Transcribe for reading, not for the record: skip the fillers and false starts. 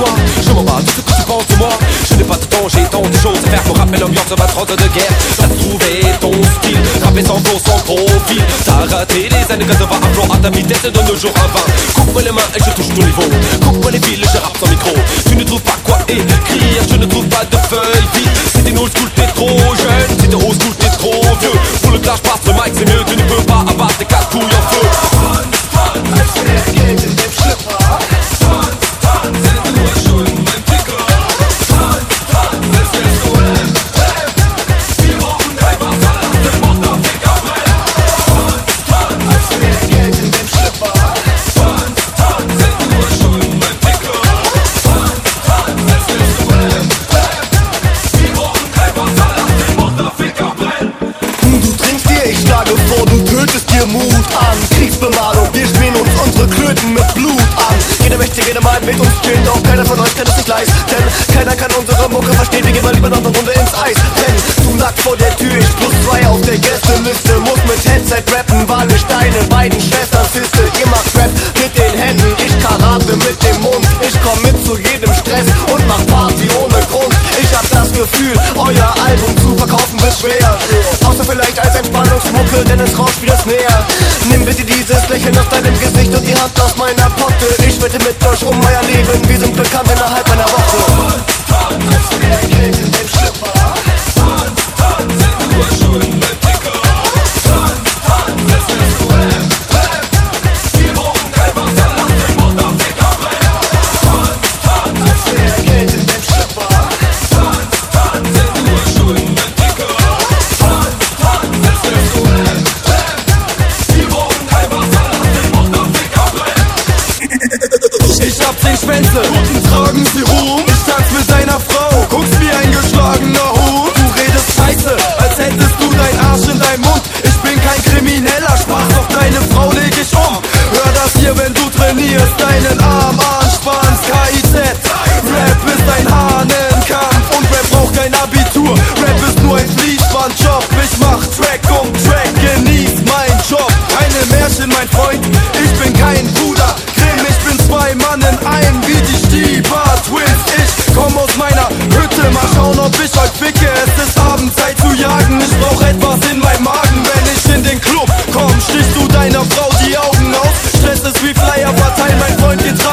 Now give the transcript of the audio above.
toi. Je m'en bats de ce que tu penses de moi. Je n'ai pas de temps, j'ai tant de choses à faire pour rappeler l'ambiance de ma trente de guerre. T'as trouvé ton style, rapper sans faux, sans profil. T'as raté les années 80, un plan à ta vitesse de nos jours à 20. Coupe-moi les mains et je touche ton niveau. Coupe-moi les fils, je rappe sans micro. Tu ne trouves pas quoi écrire, je ne trouve pas de feuilles vides. Si t'es old school, t'es trop jeune. Si t'es old school, t'es trop vieux. Pour le clash, passe le mic, c'est mieux. Tu ne peux pas abattre tes quatre couilles en feu. Als wär Geld in dem Schlipper. Sind nur Schulden beim Ticker. Als wärst du wir brauchen kein Wasser, lass den Motherficker brennen. Als wär Geld in dem Schlipper. Sind nur Schulden beim Ticker. Als wärst du wir brauchen kein Wasser, lass den Motherficker brennen. Du trinkst dir, ich schlage vor, du tötest dir Mut an. Kriegsbemalung, wir spielen uns unsere Klöten mit Blut an. Jeder möchte gerne mal mit uns chillen, doch keiner von euch kann es nicht leisten. Keiner kann unsere Mucke verstehen, wir gehen mal lieber noch eine Runde ins Eis. Denn du lagst vor der Tür, ich +2 auf der Gästeliste. Muss mit Headset rappen, weil ich deine beiden Schwestern fiste. Ihr macht Rap mit den Händen, ich Karate mit dem Mund. Ich komm mit zu jedem Stress und mach Party ohne Grund. Ich hab das Gefühl, euer Album zu verkaufen wird schwer. Außer vielleicht als Entspannungsmucke, denn es rauscht wie das Meer. Nimm bitte dieses Lächeln aus deinem Gesicht und die Hand aus meiner Potte. Ich wette mit euch um euer Leben, wir sind bekannt innerhalb einer Woche. Als wär Geld in dem Schlipper. Sind nur Schulden beim Ticker. Als wärst du wir brauchen kein Wasser, lass den Motherficker brennen. Als wär Geld in dem Schlipper. Sind nur Schulden beim Ticker. Als wärst du wir brauchen kein Wasser, lass den Motherficker brennen. Ich hab 10 Schwänze, Guten tragen sie Ruhm. Ich tanz mit deiner Frau, guckst wie ein geschlagener Hut. Du redest scheiße, als hättest du dein Arsch in deinem Mund. Ich bin kein krimineller Spaß, doch deine Frau leg ich um. Hör das hier, wenn du trainierst, deinen Arm anspannst. KIZ, Rap ist ein Hahnenkampf und Rap braucht kein Abitur. Rap ist nur ein Fließbandjob, ich mach Track um Track, genieß mein Job. Keine Märchen, mein Freund, ich bin kein Bruder Grimm. Ich bin 2 Mann in einem wie die Stieber Twins. Ich komm aus meiner Hütte, mal schauen, ob ich euch ficke. Es ist Abendzeit zu jagen, ich brauch etwas in meinem Magen. Wenn ich in den Club komm, stichst du deiner Frau die Augen aus. Stress ist wie Flyer verteilen, mein Freund, geht rein.